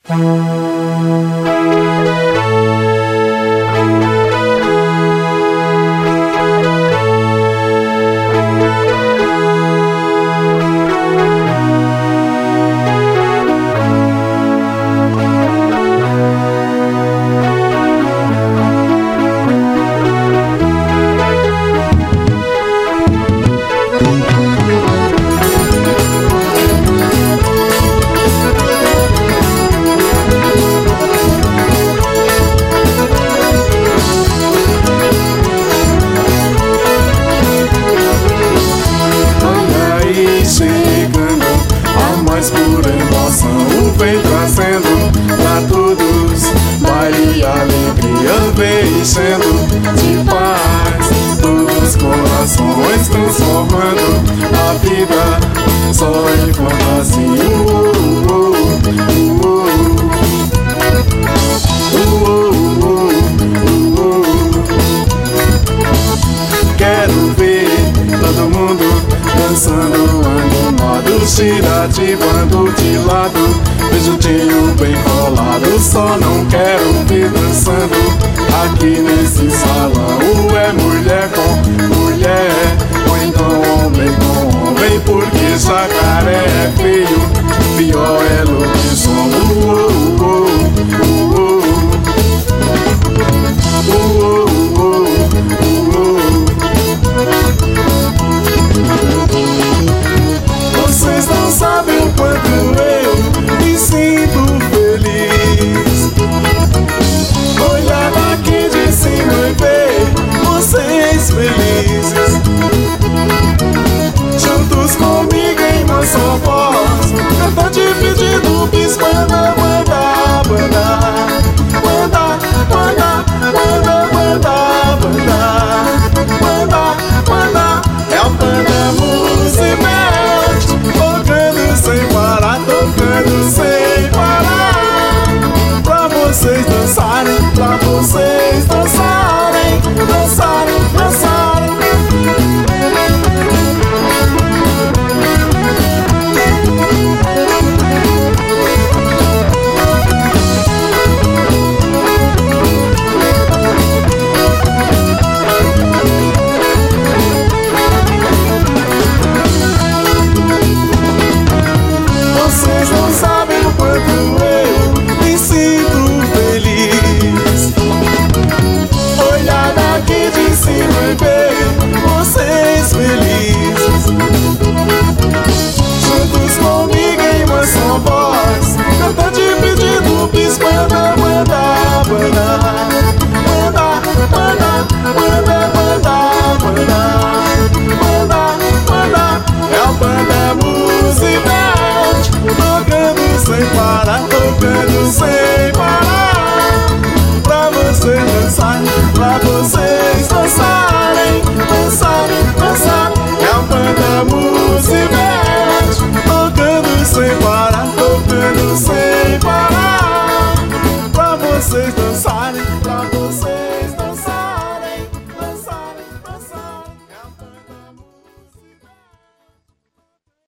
Ativando de lado, beijinho bem colado. Só não quero ver dançando aqui nesse salão. É mulher com mulher, ou então homem com homem, porque jacaré é feio, pior é lobisomem. Vocês não sabem o quanto eu me sinto feliz. Olhar daqui de cima e ver vocês felizes, juntos comigo em uma só voz, cantando e pedindo bis. Manda, manda, manda, manda, manda, manda, manda, manda, manda, é o Panda Musicante, tocando sem parar, tocando sem parar, pra vocês dançarem, pra vocês dançarem, dançarem, dançarem. Vocês não sabem o quanto eu me sinto feliz. Olhar daqui de cima e ver vocês felizes, juntos comigo em uma só voz, cantando e pedindo bis. Manda, manda, manda, manda, manda, manda, manda, manda, manda, é o Panda Musicante, tocando sem parar, tocando sem parar, pra você dançar, pra você